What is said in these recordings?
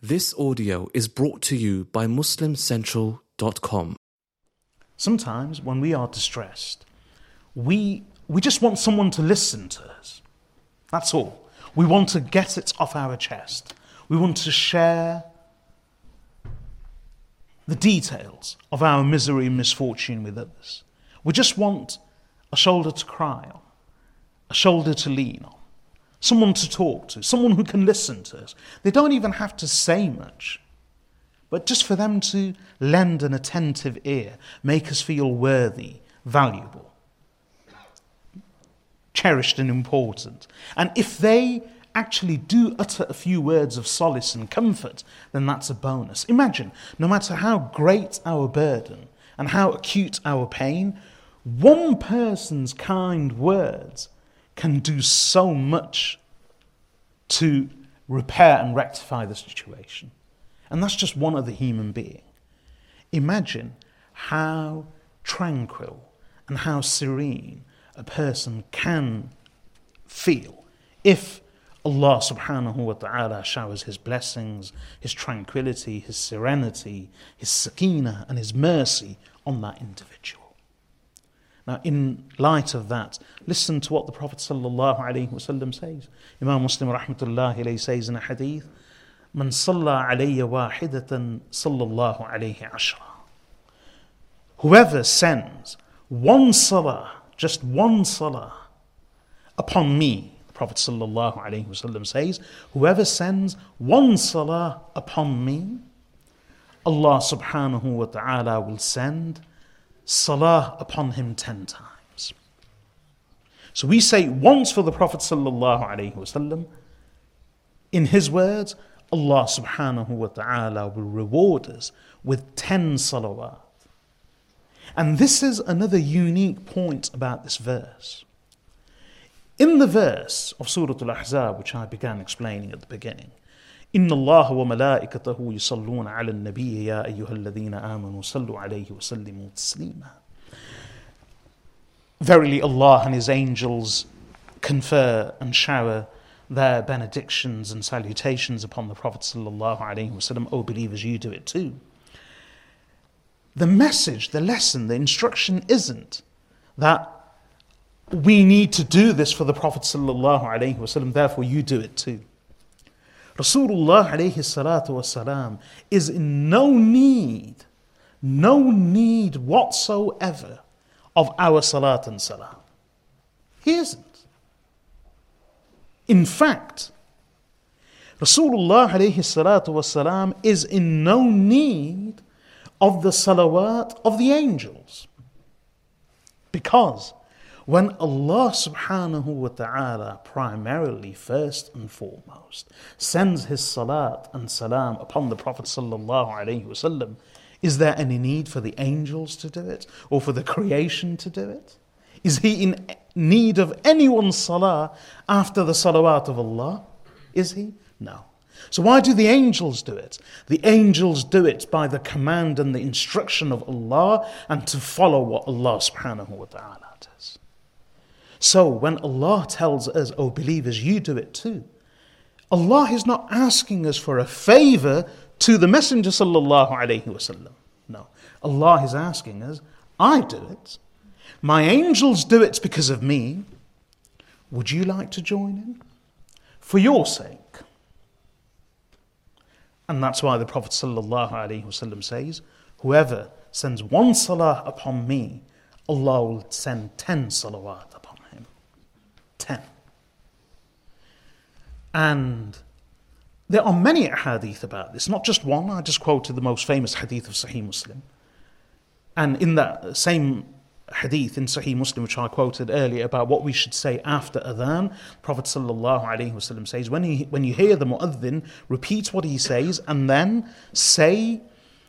This audio is brought to you by MuslimCentral.com. Sometimes when we are distressed, we just want someone to listen to us. That's all. We want to get it off our chest. We want to share the details of our misery and misfortune with others. We just want a shoulder to cry on, a shoulder to lean on, someone to talk to, someone who can listen to us. They don't even have to say much, but just for them to lend an attentive ear, make us feel worthy, valuable, cherished and important. And if they actually do utter a few words of solace and comfort, then that's a bonus. Imagine, no matter how great our burden and how acute our pain, one person's kind words can do so much to repair and rectify the situation. And that's just one other human being. Imagine how tranquil and how serene a person can feel if Allah subhanahu wa ta'ala showers His blessings, His tranquility, His serenity, His sakina and His mercy on that individual. Now, in light of that, listen to what the Prophet sallallahu alaihi wasallam says. Imam Muslim rahmatullahi alayhi says in a hadith, "Man salla alayya wahidatan sallallahu alayhi ashra." Whoever sends one salah, just one salah, upon me, the Prophet sallallahu alaihi wasallam says, whoever sends one salah upon me, Allah subhanahu wa ta'ala will send salah upon him 10 times. So we say once for the Prophet sallallahu alaihi wasallam. In his words, Allah subhanahu wa ta'ala will reward us with 10 salawat. And this is another unique point about this verse. In the verse of Surah Al-Ahzab, which I began explaining at the beginning, إِنَّ اللَّهَ وَمَلَائِكَتَهُ يُصَلُّونَ عَلَى النَّبِيِّ يَا أَيُّهَا الَّذِينَ آمَنُوا صَلُّوا عَلَيْهِ وَسَلِّمُوا تَسْلِيمًا. Verily Allah and His angels confer and shower their benedictions and salutations upon the Prophet sallallahu alaihi wasallam. O believers, you do it too. The message, the lesson, the instruction isn't that we need to do this for the Prophet sallallahu alaihi wasallam, therefore you do it too. Rasulullah alayhi salatu wasalam is in no need whatsoever of our salat and salam. He isn't. In fact, Rasulullah alayhi salatu wasalam is in no need of the salawat of the angels. Because when Allah subhanahu wa ta'ala primarily, first and foremost, sends His salat and salam upon the Prophet sallallahu alaihi wasallam, is there any need for the angels to do it or for the creation to do it? Is He in need of anyone's salah after the salawat of Allah? Is He? No. So why do the angels do it? The angels do it by the command and the instruction of Allah and to follow what Allah subhanahu wa ta'ala does. So when Allah tells us, O believers, you do it too, Allah is not asking us for a favor to the Messenger sallallahu alaihi wasallam. No. Allah is asking us, I do it. My angels do it because of me. Would you like to join in? For your sake. And that's why the Prophet sallallahu alaihi wasallam says, whoever sends one salah upon me, Allah will send 10 salawat upon him. 10. And there are many hadith about this, not just one. I just quoted the most famous hadith of Sahih Muslim. And in that same hadith in Sahih Muslim, which I quoted earlier, about what we should say after adhan, Prophet sallallahu alaihi wasallam says, when you hear the mu'adhin, repeat what he says, and then send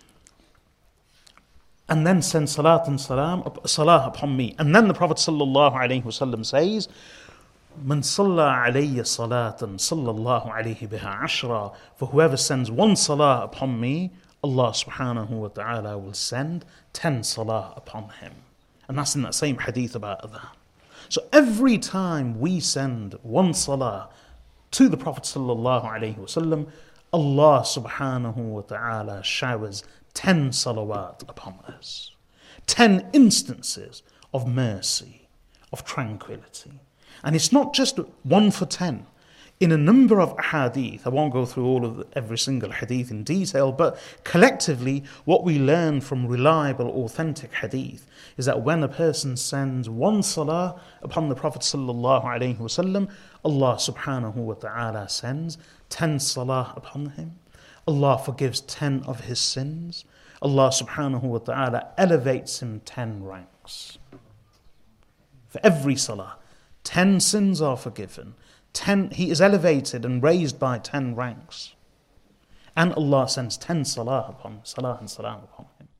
salat and salah upon me. And then the Prophet sallallahu alaihi wasallam says, Man salla alayya salatan sallallahu alayhi biha ashra. For whoever sends one salah upon me, Allah subhanahu wa ta'ala will send 10 salah upon him. And that's in that same hadith about adhan. So every time we send one salah to the Prophet sallallahu alaihi wasallam, Allah subhanahu wa ta'ala showers 10 salawat upon us. 10 instances of mercy, of tranquility. And it's not just 1 for 10. In a number of hadith, I won't go through every single hadith in detail, but collectively what we learn from reliable, authentic hadith is that when a person sends 1 salah upon the Prophet sallallahu alaihi wasallam, Allah subhanahu wa ta'ala sends 10 salah upon him. Allah forgives 10 of his sins. Allah subhanahu wa ta'ala elevates him 10 ranks. For every salah, 10 sins are forgiven. He is elevated and raised by 10 ranks. And Allah sends 10 salah and salam upon him.